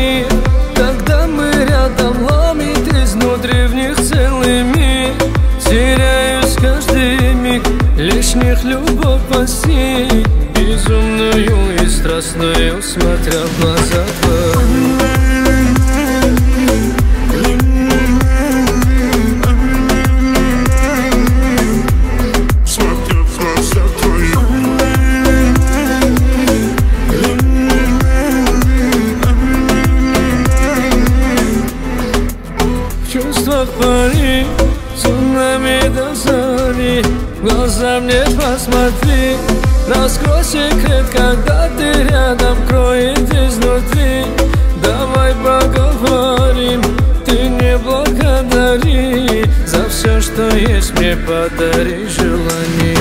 пари. Когда мы рядом, ломит изнутри, в них целый мир. Теряюсь каждый миг, лишних любовь постиг, безумную и страстную, смотря в глаза твои. В пари, цунами до зари, в глаза мне посмотри. Раскрой секрет, когда ты рядом, кроет изнутри. Давай поговорим, ты не благодари за все, что есть, мне подари желание.